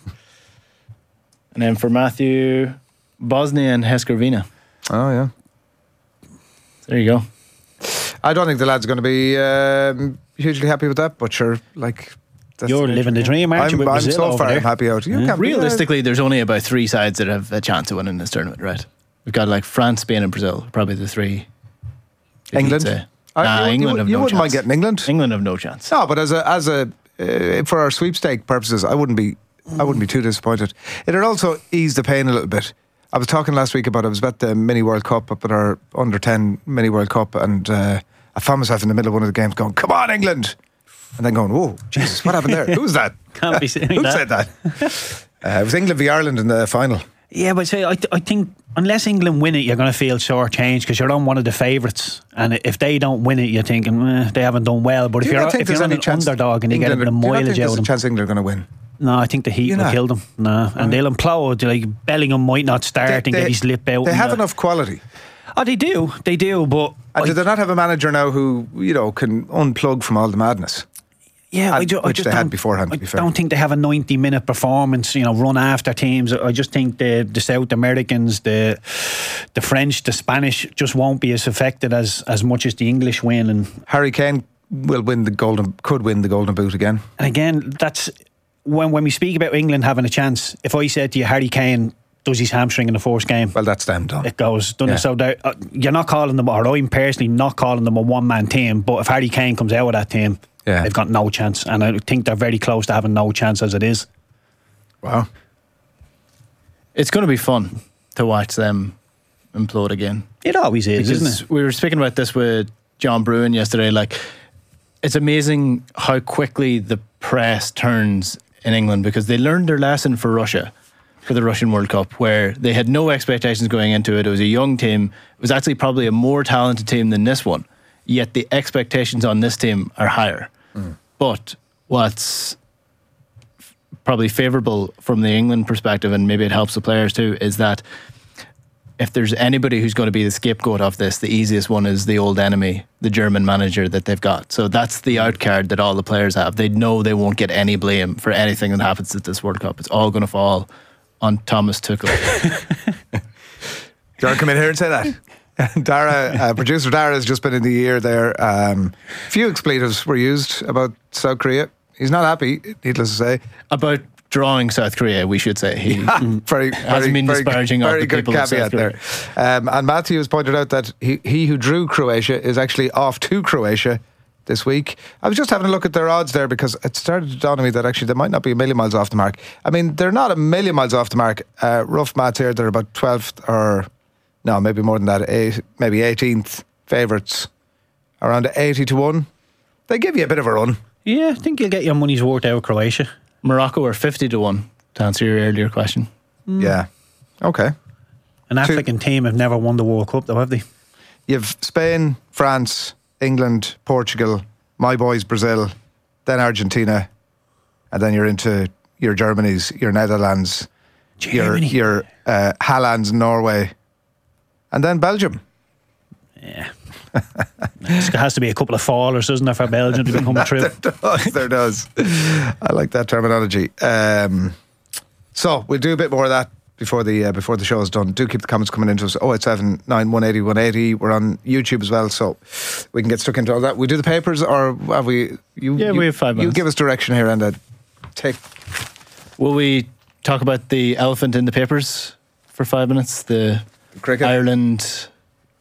S1: And then for Matthew, Bosnia and Herzegovina.
S6: Oh, yeah.
S1: There you go.
S6: I don't think the lad's going to be um, hugely happy with that, but sure, like... that's
S7: You're
S6: the
S7: living the
S6: nature.
S7: dream, aren't you,
S6: I'm,
S7: with
S6: I'm
S7: Brazil
S6: so
S7: over
S6: far
S7: there?
S6: I'm happy out. You
S7: Yeah.
S6: can't be, uh,
S1: Realistically, there's only about three sides that have a chance of winning this tournament, right? We've got like France, Spain, and Brazil. Probably the three. if you'd
S6: England?
S1: say.
S6: Uh,
S1: Nah,
S6: you,
S1: England
S6: you,
S1: have
S6: you
S1: no
S6: wouldn't mind
S1: chance.
S6: getting England?
S1: England have no chance.
S6: No, but as a as a uh, for our sweepstake purposes, I wouldn't be I wouldn't be too disappointed. It'd also ease the pain a little bit. I was talking last week about I was at the mini World Cup up at our under ten mini World Cup, and uh, I found myself in the middle of one of the games going, "Come on, England!" and then going, "Whoa, Jesus, what happened there? Who was that?
S7: Can't be saying
S6: Who
S7: that.
S6: said that?" uh, it was England v Ireland in the final.
S7: Yeah, but say, I, th- I think unless England win it, you're going to feel short-changed because you're on one of the favourites, and if they don't win it, you're thinking eh, they haven't done well. But
S6: Do
S7: if
S6: you
S7: you're
S6: not think
S7: if you're
S6: there's
S7: on
S6: any
S7: an
S6: chance
S7: underdog and you get a
S6: England
S7: bit
S6: are-
S7: of
S6: do you not think
S7: mileage
S6: there's
S7: out
S6: a
S7: of them,
S6: chance England are going to win?
S7: no, I think the heat
S6: You're
S7: will
S6: not?
S7: kill them. No, and they'll implode. Like Bellingham might not start and get his lip out.
S6: They
S7: and
S6: have
S7: the-
S6: enough quality.
S7: Oh, they do, they do. But
S6: And
S7: I-
S6: do they not have a manager now who, you know, can unplug from all the madness?
S7: Yeah, I,
S6: And-
S7: ju- I
S6: which
S7: just
S6: they had
S7: don't-
S6: beforehand, to
S7: I
S6: be fair.
S7: don't think they have a ninety minute performance, you know, run after teams. I just think the the South Americans, the the French, the Spanish just won't be as affected as as much as the English win. And
S6: Harry Kane will win the golden, could win the golden boot again.
S7: and again, that's when when we speak about England having a chance. If I said to you, Harry Kane does his hamstring in the first game,
S6: Well, that's them done.
S7: it goes. Doesn't
S6: Yeah.
S7: it? So they're- uh, you're not calling them, or I'm personally not calling them a one man team. But if Harry Kane comes out of that team,
S6: Yeah.
S7: they've got no chance, and I think they're very close to having no chance as it is.
S6: Wow.
S1: It's going to be fun to watch them implode again.
S7: It always is,
S1: Because
S7: isn't it?
S1: we were speaking about this with John Bruin yesterday. Like, it's amazing how quickly the press turns in England because they learned their lesson for Russia, for the Russian World Cup, where they had no expectations going into it. It was a young team. It was actually probably a more talented team than this one. Yet the expectations on this team are higher. But what's f- probably favourable from the England perspective, and maybe it helps the players too, is that if there's anybody who's going to be the scapegoat of this, the easiest one is the old enemy, the German manager that they've got. So that's the outcard that all the players have. They know they won't get any blame for anything that happens at this World Cup. It's all going to fall on Thomas Tuchel.
S6: Do you want to come in here and say that? Dara, uh, producer Dara has just been in the ear there. Um, few expletives were used about South Korea. He's not happy, needless to say.
S1: About drawing South Korea, we should say. He
S6: very,
S1: hasn't
S6: very,
S1: been
S6: very,
S1: disparaging of
S6: very
S1: the
S6: good
S1: people of South
S6: caveat there.
S1: Korea.
S6: Um, and Matthew has pointed out that he, he who drew Croatia is actually off to Croatia this week. I was just having a look at their odds there because it started to dawn on me that actually they might not be a million miles off the mark. I mean, they're not a million miles off the mark. Uh, rough maths here, they're about twelfth or, no, maybe more than that, eight, maybe eighteenth favourites, around eighty to one. They give you a bit of a run.
S7: Yeah, I think you'll get your money's worth out of Croatia.
S1: Morocco are fifty to one, to answer your earlier question.
S6: Yeah. Okay.
S7: An African team have never won the World Cup, though, have they?
S6: You've Spain, France, England, Portugal, my boys Brazil, then Argentina, and then you're into your Germanys, your Netherlands,
S7: Germany.
S6: your your uh, Haalands, Norway, and then Belgium.
S7: Yeah. There has to be a couple of fallers, doesn't there, for Belgium to become true?
S6: There does, there does. I like that terminology. Um, so we'll do a bit more of that before the uh, before the show is done. Do keep the comments coming into us. oh eight seven nine one eight oh one eight oh. We're on YouTube as well, so we can get stuck into all that. We do the papers, or have we? You,
S1: Yeah,
S6: you,
S1: we have five
S6: You
S1: minutes.
S6: give us direction here, and uh, take.
S1: Will we talk about the elephant in the papers for five minutes? The
S6: Cricket?
S1: Ireland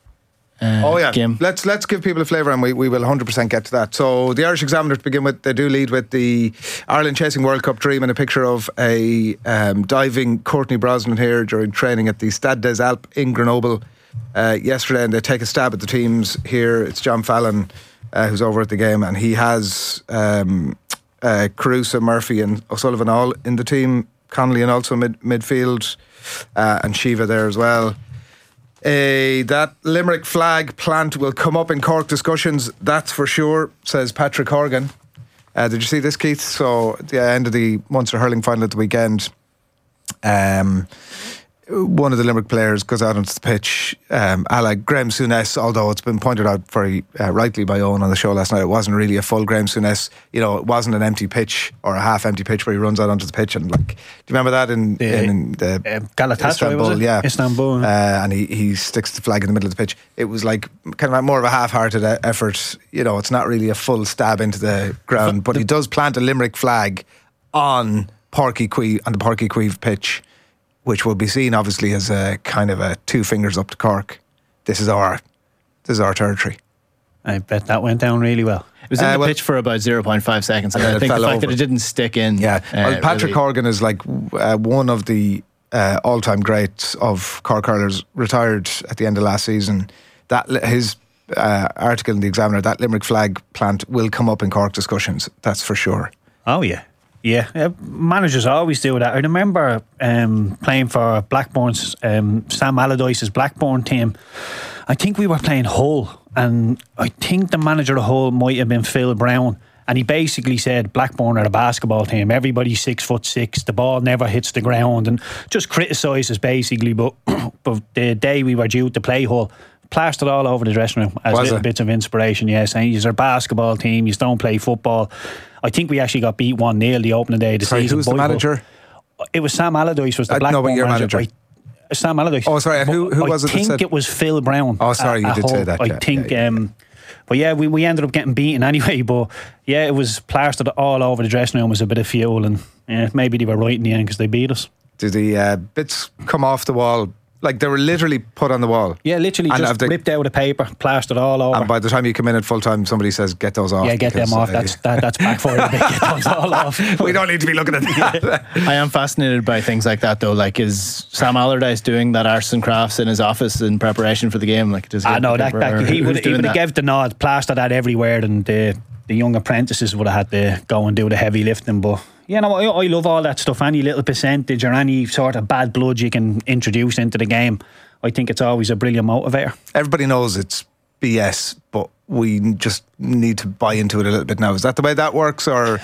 S1: uh,
S6: Oh yeah,
S1: game.
S6: let's let's give people a flavour, and we, we will one hundred percent get to that. So the Irish Examiner, to begin with, they do lead with the Ireland chasing World Cup dream, and a picture of a um, diving Courtney Brosnan here during training at the Stade des Alpes in Grenoble uh, yesterday, and they take a stab at the teams here. It's John Fallon uh, who's over at the game, and he has um, uh, Caruso, Murphy and O'Sullivan all in the team. Connolly and also mid midfield, uh, and Shiva there as well. Uh, that Limerick flag plant will come up in Cork discussions, that's for sure, says Patrick Horgan. Uh, did you see this, Keith? So at the end of the Munster hurling final at the weekend, um, one of the Limerick players goes out onto the pitch, um, a la Graham Souness, although it's been pointed out very uh, rightly by Owen on the show last night, it wasn't really a full Graham Souness. You know, it wasn't an empty pitch or a half empty pitch where he runs out onto the pitch and, like, do you remember that in,
S7: the,
S6: in the
S7: uh, Galatasaray,
S6: Istanbul?
S7: was it?
S6: Yeah,
S7: Istanbul.
S6: Uh, and he, he sticks the flag in the middle of the pitch. It was like kind of more of a half-hearted effort. You know, it's not really a full stab into the ground, but he does plant a Limerick flag on Páirc Uí Chaoimh, on the Páirc Uí Chaoimh pitch, which will be seen obviously as a kind of a two fingers up to Cork. This is our, this is our territory.
S7: I bet that went down really well.
S1: It was in
S6: Uh,
S1: the
S6: well-
S1: pitch for about zero point five seconds, and
S6: And then
S1: I
S6: it
S1: think the
S6: fell
S1: fact that
S6: over.
S1: it didn't stick in.
S6: Yeah,
S1: uh,
S6: well, Patrick
S1: really-
S6: Horgan is like uh, one of the uh, all-time greats of Cork hurlers. Retired at the end of last season. That li- his uh, article in the Examiner, that Limerick flag plant will come up in Cork discussions. That's for sure.
S7: Oh yeah, yeah. Uh, managers always do that. I remember um, playing for Blackburn's um, Sam Allardyce's Blackburn team. I think we were playing Hull, and I think the manager of Hull might have been Phil Brown. And he basically said Blackburn are a basketball team. Everybody's six foot six. The ball never hits the ground, and just criticised us basically. But but the day we were due to play Hull, plastered all over the dressing room as
S6: Was
S7: little
S6: it?
S7: bits of inspiration. Yeah, saying you're a basketball team. You don't play football. I think we actually got beat one nil the opening day of the
S6: Sorry,
S7: season.
S6: who's the
S7: by Hull.
S6: manager?
S7: It was Sam Allardyce. Was the
S6: Uh, no,
S7: Blackburn
S6: but your
S7: manager?
S6: manager.
S7: I- Sam Allardyce.
S6: Oh, sorry, and who- who
S7: I
S6: was it that
S7: think
S6: said-
S7: it was Phil Brown.
S6: Oh, sorry, you
S7: at-
S6: did
S7: at
S6: say
S7: Hull.
S6: that,
S7: I
S6: yeah,
S7: think.
S6: yeah, yeah.
S7: Um, but yeah, we, we ended up getting beaten anyway. But yeah, it was plastered all over the dressing room. It was a bit of fuel, and yeah, maybe they were right in the end because they beat us.
S6: Did the uh, bits come off the wall? Like they were literally put on the wall.
S7: Yeah, literally
S6: And
S7: just
S6: have they-
S7: ripped out of paper, plastered all over.
S6: And by the time you come in at full time, somebody says, "Get those off."
S7: yeah, get
S6: because,
S7: them off.
S6: uh,
S7: That's that, that's backfired a bit. Get those all off.
S6: we don't need to be looking at that.
S1: I am fascinated by things like that, though. Like, is Sam Allardyce doing that arts and crafts in his office in preparation for the game? Like, does he
S7: I
S1: have
S7: know
S1: the
S7: that,
S1: paper,
S7: that
S1: or
S7: he
S1: who's
S7: would he
S1: doing
S7: would have
S1: that?
S7: gave the nod, plastered that everywhere, and the the young apprentices would have had to go and do the heavy lifting. But you know, I, I love all that stuff. Any little percentage or any sort of bad blood you can introduce into the game, I think it's always a brilliant motivator.
S6: Everybody knows it's B S, but we just need to buy into it a little bit now. Is that the way that works, or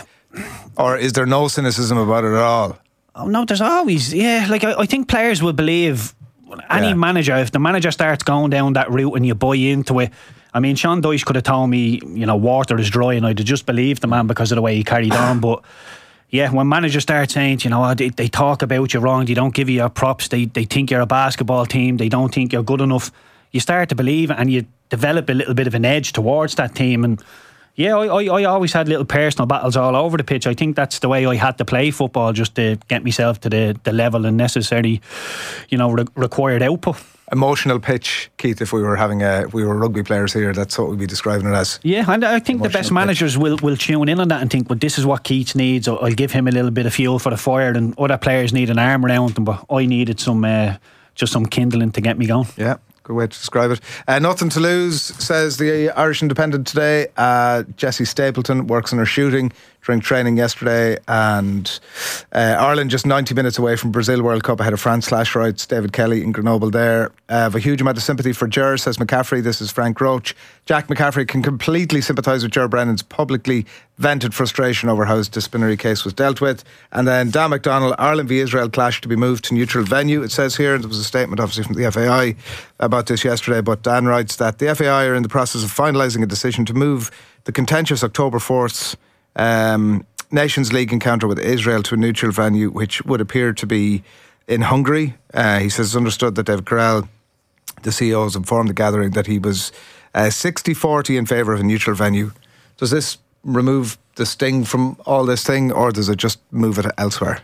S6: or is there no cynicism about it at all?
S7: Oh no, there's always yeah. Like I, I think players will believe any
S6: Yeah.
S7: manager. If the manager starts going down that route and you buy into it, I mean, Sean Dyche could have told me, you know, water is dry, and I'd have just believed the man because of the way he carried on. But yeah, when managers start saying, you know, they, they talk about you wrong, they don't give you your props, they they think you're a basketball team, they don't think you're good enough, you start to believe it and you develop a little bit of an edge towards that team. And yeah, I, I, I always had little personal battles all over the pitch. I think that's the way I had to play football, just to get myself to the, the level and necessary, you know, re- required output.
S6: Emotional pitch, Keith. If we were having a, if we were rugby players here, that's what we'd be describing it as.
S7: Yeah, and I think the best
S6: Emotional
S7: managers will, will tune in on that and think, well, this is what Keats needs. I'll give him a little bit of fuel for the fire, and other players need an arm around them. But I needed some, uh, just some kindling to get me going.
S6: Yeah, good way to describe it. Uh, nothing to lose, says the Irish Independent today. Uh, Jessie Stapleton works on her shooting during training yesterday, and uh, Ireland just ninety minutes away from Brazil World Cup ahead of France. Slash rights David Kelly in Grenoble there. Uh, I have a huge amount of sympathy for Ger, says McCaffrey. This is Frank Roach. Jack McCaffrey can completely sympathise with Ger Brennan's publicly vented frustration over how his disciplinary case was dealt with. And then Dan McDonnell, Ireland v Israel clash to be moved to neutral venue, it says here. And there was a statement obviously from the F A I about this yesterday, but Dan writes that the F A I are in the process of finalising a decision to move the contentious October fourth um, Nations League encounter with Israel to a neutral venue, which would appear to be in Hungary. Uh, he says it's understood that David Corral, the C E O, has informed the gathering that he was uh, sixty forty in favour of a neutral venue. Does this remove the sting from all this thing, or does it just move it elsewhere?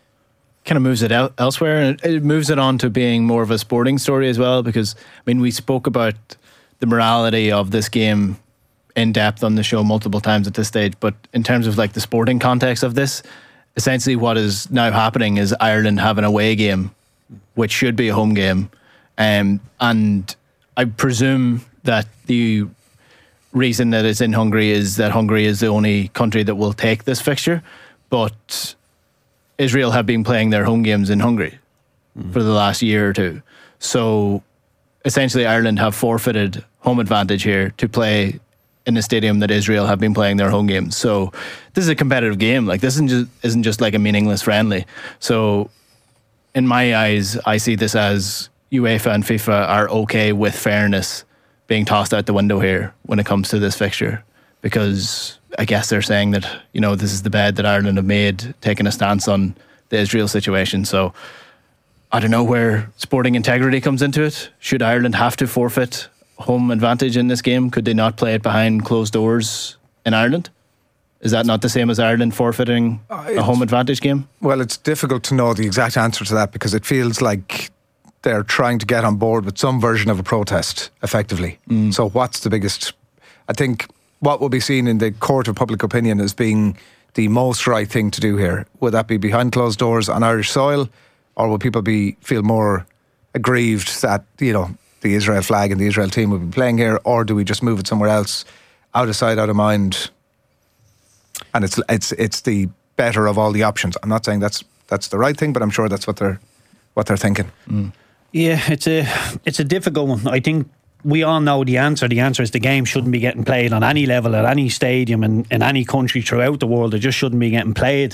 S1: Kind of moves it out elsewhere, and it moves it on to being more of a sporting story as well, because I mean, we spoke about the morality of this game in depth on the show multiple times at this stage, but in terms of like the sporting context of this, essentially what is now happening is Ireland have an away game which should be a home game Um, and I presume that the reason that it's in Hungary is that Hungary is the only country that will take this fixture. But Israel have been playing their home games in Hungary mm. for the last year or two. So essentially Ireland have forfeited home advantage here to play in a stadium that Israel have been playing their home games. So this is a competitive game. Like, this isn't just, isn't just like a meaningless friendly. So in my eyes, I see this as UEFA and FIFA are okay with fairness being tossed out the window here when it comes to this fixture, because I guess they're saying that, you know, this is the bed that Ireland have made, taking a stance on the Israel situation. So I don't know where sporting integrity comes into it. Should Ireland have to forfeit home advantage in this game? Could they not play it behind closed doors in Ireland? Is that not the same as Ireland forfeiting uh, a home advantage game?
S6: Well, it's difficult to know the exact answer to that, because it feels like they're trying to get on board with some version of a protest, effectively. Mm. So what's the biggest... I think what will be seen in the court of public opinion as being the most right thing to do here. Would that be behind closed doors on Irish soil, or will people be feel more aggrieved that, you know, the Israel flag and the Israel team will be playing here, or do we just move it somewhere else, out of sight, out of mind? And it's it's it's the better of all the options. I'm not saying that's that's the right thing, but I'm sure that's what they're what they're thinking.
S7: Mm. Yeah, it's a it's a difficult one. I think we all know the answer. The answer is the game shouldn't be getting played on any level, at any stadium, in, in any country throughout the world. It just shouldn't be getting played.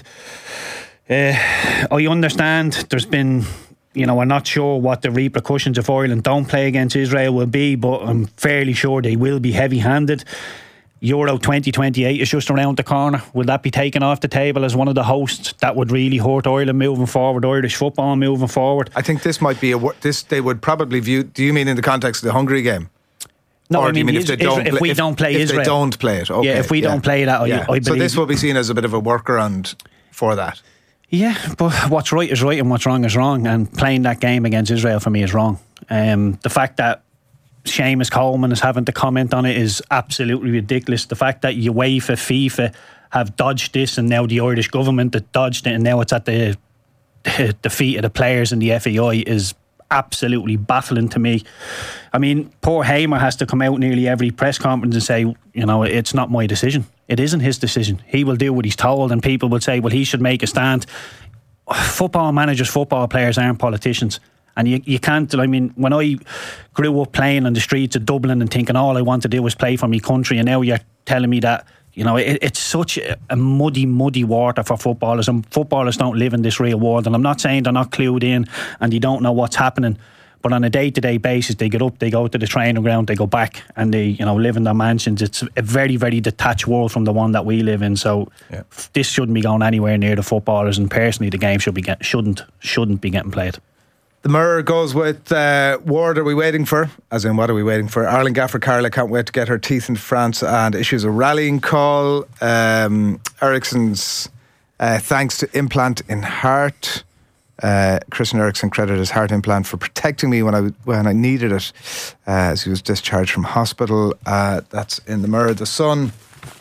S7: Uh, I understand there's been, you know, we're not sure what the repercussions if Ireland don't play against Israel will be, but I'm fairly sure they will be heavy-handed. Euro twenty twenty-eight is just around the corner. Will that be taken off the table as one of the hosts? That would really hurt Ireland moving forward, Irish football moving forward.
S6: I think this might be a this they would probably view. Do you mean in the context of the Hungary game?
S7: No,
S6: or
S7: I mean,
S6: do you mean
S7: if,
S6: if, they don't
S7: if we
S6: if,
S7: don't play
S6: if
S7: Israel,
S6: they don't play it. Okay,
S7: yeah, if we
S6: yeah.
S7: don't play that,
S6: yeah.
S7: I, I believe.
S6: So this will be seen as a bit of a workaround for that.
S7: Yeah, but what's right is right and what's wrong is wrong, and playing that game against Israel for me is wrong. Um, the fact that Seamus Coleman is having to comment on it is absolutely ridiculous. The fact that UEFA, FIFA have dodged this, and now the Irish government that dodged it, and now it's at the, the, the feet of the players and the F A I is absolutely baffling to me. I mean, poor Hamer has to come out nearly every press conference and say, you know, it's not my decision. It isn't his decision. He will do what he's told, and people will say, well, he should make a stand. Football managers, football players aren't politicians. And you, you can't, I mean, when I grew up playing on the streets of Dublin and thinking all I want to do was play for my country, and now you're telling me that, you know, it, it's such a muddy, muddy water for footballers, and footballers don't live in this real world. And I'm not saying they're not clued in and they don't know what's happening, but on a day-to-day basis, they get up, they go to the training ground, they go back, and they, you know, live in their mansions. It's a very, very detached world from the one that we live in. So yeah. This shouldn't be going anywhere near the footballers, and personally, the game should be get, shouldn't shouldn't be getting played.
S6: The Mirror goes with uh, Ward are we waiting for? As in, what are we waiting for? Arlen Gaffer Carla can't wait to get her teeth into France and issues a rallying call. Um, Ericsson's uh, thanks to implant in heart. Uh, Christian Eriksen credited his heart implant for protecting me when I when I needed it uh, as he was discharged from hospital. Uh, that's in the Mirror. The Sun.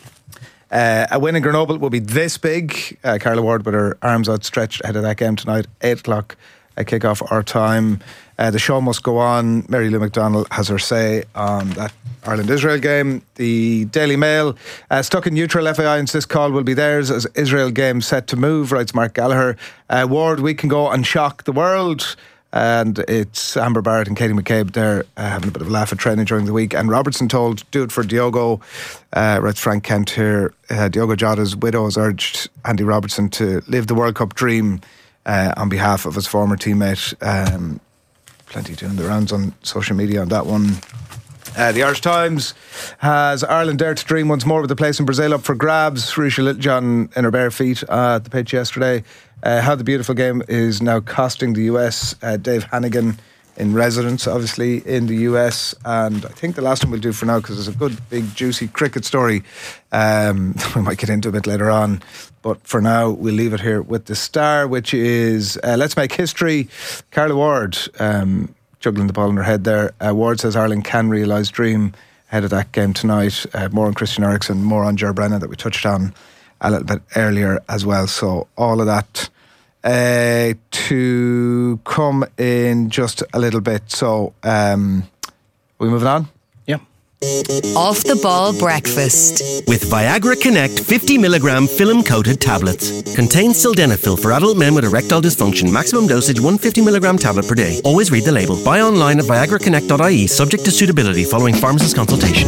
S6: Uh, a win in Grenoble will be this big. Uh, Carla Ward with her arms outstretched ahead of that game tonight, eight o'clock. A kick-off our time. Uh, the show must go on. Mary Lou McDonald has her say on that Ireland-Israel game. The Daily Mail, uh, stuck in neutral, F A I insists call will be theirs as Israel game set to move, writes Mark Gallagher. Uh, Ward, we can go and shock the world. And it's Amber Barrett and Katie McCabe there uh, having a bit of a laugh at training during the week. And Robertson told, do it for Diogo. Uh, writes Frank Kent here. Uh, Diogo Jota's widow has urged Andy Robertson to live the World Cup dream Uh, on behalf of his former teammate. Um, plenty doing the rounds on social media on that one. Uh, the Irish Times has Ireland dare to dream once more with the place in Brazil up for grabs. Risha Littlejohn in her bare feet uh, at the pitch yesterday. Uh, how the beautiful game is now costing the U S. Uh, Dave Hannigan in residence, obviously, in the U S. And I think the last one we'll do for now, because there's a good, big, juicy cricket story um, we might get into a bit later on. But for now, we'll leave it here with the Star, which is uh, Let's Make History. Carla Ward, um, juggling the ball in her head there. Uh, Ward says Ireland can realise dream ahead of that game tonight. Uh, more on Christian Eriksen, more on Ger Brennan that we touched on a little bit earlier as well. So all of that uh, to come in just a little bit. So, um, are we moving on?
S1: Yeah.
S4: Off the Ball Breakfast.
S5: With Viagra Connect fifty milligram film coated tablets. Contains sildenafil for adult men with erectile dysfunction. Maximum dosage one hundred fifty milligram tablet per day. Always read the label. Buy online at viagra connect dot I E, subject to suitability following pharmacist consultation.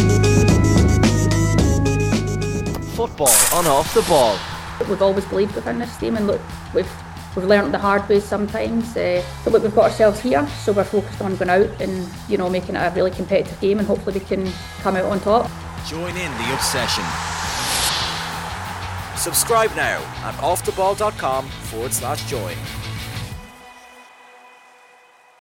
S3: Football on Off the Ball.
S2: We've always believed within this team, and look, we've we've learned the hard way sometimes. Uh, but look, we've got ourselves here, so we're focused on going out and, you know, making it a really competitive game, and hopefully we can come out on top.
S3: Join in the obsession. Subscribe now at offtheball.com forward slash join.